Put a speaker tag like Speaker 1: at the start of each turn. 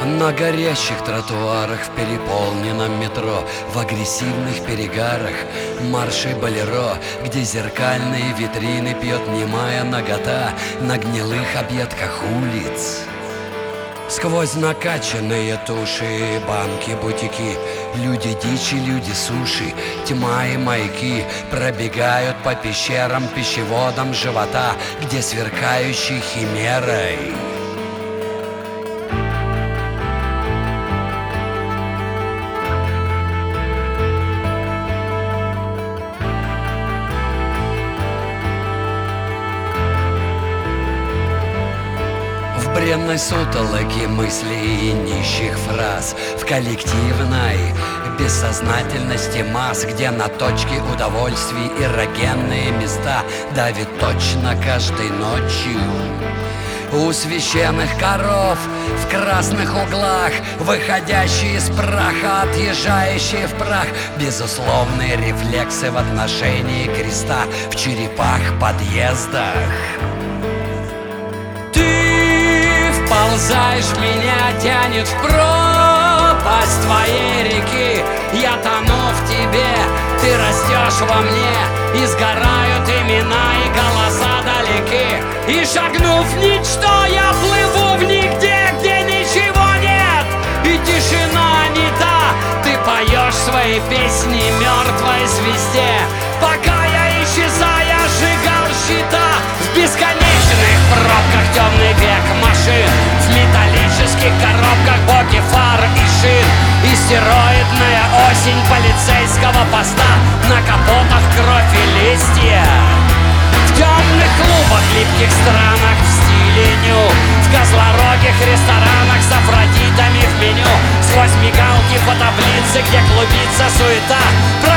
Speaker 1: На горящих тротуарах, в переполненном метро, в агрессивных перегарах марши болеро, где зеркальные витрины пьет немая нагота на гнилых объедках улиц. Сквозь накачанные туши, банки, бутики, люди дичи, люди суши, тьма и маяки пробегают по пещерам, пищеводам живота, где сверкающей химерой в бренной сутолоке мыслей и нищих фраз, в коллективной бессознательности масс, где на точке удовольствий эрогенные места давит точно каждой ночью. У священных коров в красных углах, выходящие из праха, отъезжающие в прах, безусловные рефлексы в отношении креста в черепах подъездах. Ползаешь, меня тянет в пропасть твоей реки. Я тону в тебе, ты растешь во мне, и сгорают имена и голоса далеки. И шагнув в ничто, я плыву в нигде, где ничего нет, и тишина не та. Ты поешь свои песни мертвой звезде, пока я, исчезая, сжигал счета в бесконечных пробках темный век машин, в металлических коробках боки фар и шин, и стероидная осень полицейского поста, на капотах кровь и листья. В темных клубах, липких странах в стиле ню, в козлорогих ресторанах с афродитами в меню, сквозь мигалки по таблице, где клубится суета.